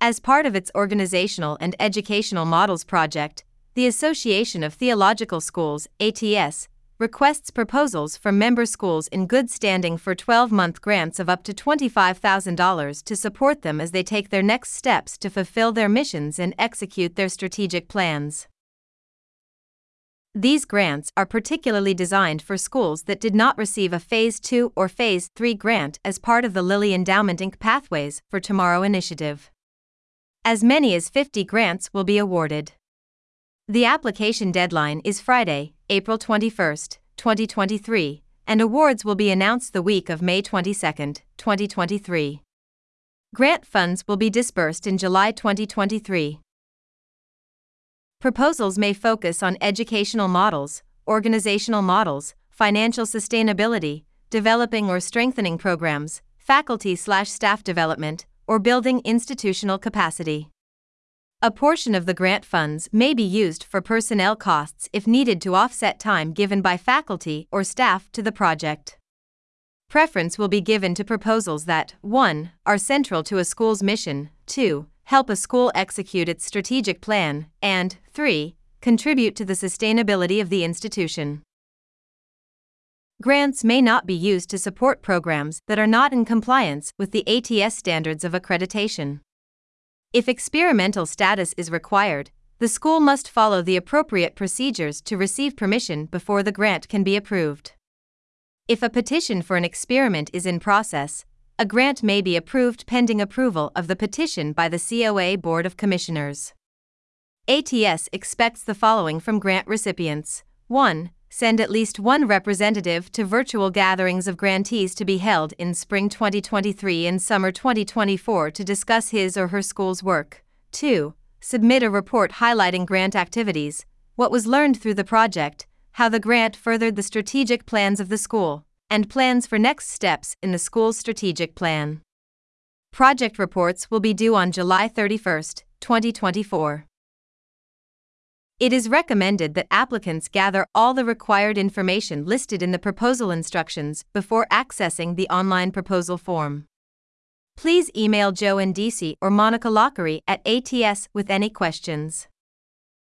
As part of its Organizational and Educational Models project, the Association of Theological Schools, ATS, requests proposals from member schools in good standing for 12-month grants of up to $25,000 to support them as they take their next steps to fulfill their missions and execute their strategic plans. These grants are particularly designed for schools that did not receive a Phase 2 or Phase 3 grant as part of the Lilly Endowment Inc. Pathways for Tomorrow initiative. As many as 50 grants will be awarded. The application deadline is Friday, April 21, 2023, and awards will be announced the week of May 22, 2023. Grant funds will be disbursed in July 2023. Proposals may focus on educational models, organizational models, financial sustainability, developing or strengthening programs, faculty/staff development, or building institutional capacity. A portion of the grant funds may be used for personnel costs if needed to offset time given by faculty or staff to the project. Preference will be given to proposals that 1. Are central to a school's mission, 2. Help a school execute its strategic plan, and 3. Contribute to the sustainability of the institution. Grants may not be used to support programs that are not in compliance with the ATS standards of accreditation. If experimental status is required, the school must follow the appropriate procedures to receive permission before the grant can be approved. If a petition for an experiment is in process, a grant may be approved pending approval of the petition by the COA Board of Commissioners. ATS expects the following from grant recipients. 1. Send at least one representative to virtual gatherings of grantees to be held in spring 2023 and summer 2024 to discuss his or her school's work. 2. Submit a report highlighting grant activities, what was learned through the project, how the grant furthered the strategic plans of the school, and plans for next steps in the school's strategic plan. Project reports will be due on July 31, 2024. It is recommended that applicants gather all the required information listed in the proposal instructions before accessing the online proposal form. Please email Joe Ndisi or Monica Lockery at ATS with any questions.